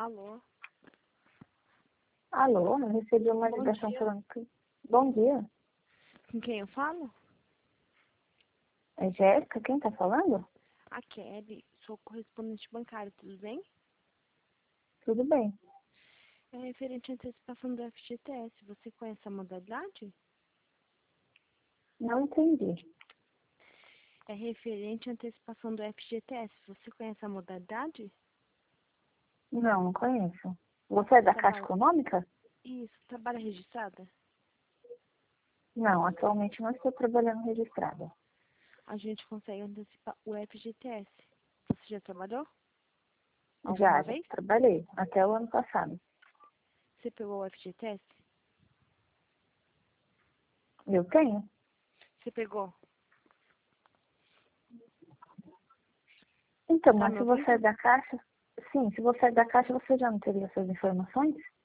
Alô? Alô, eu recebi uma Bom ligação dia. falando que... Bom dia. Com quem eu falo? É Jéssica? Quem tá falando? A Kelly. Sou correspondente bancário, tudo bem? Tudo bem. É referente à antecipação do FGTS. Você conhece a modalidade? Não entendi. É referente à antecipação do FGTS. Você conhece a modalidade? Não conheço. Você é da Caixa Trabalha... Econômica? Isso, trabalha registrada? Não, atualmente não estou trabalhando registrada. A gente consegue antecipar o FGTS. Você já trabalhou? Alguma Já vez? trabalhei, até o ano passado. Você pegou o FGTS? Eu tenho? Você pegou? Então, Tá mas me se você é ouvindo? da Caixa... Sim, se você é da Caixa, você já não teria essas informações?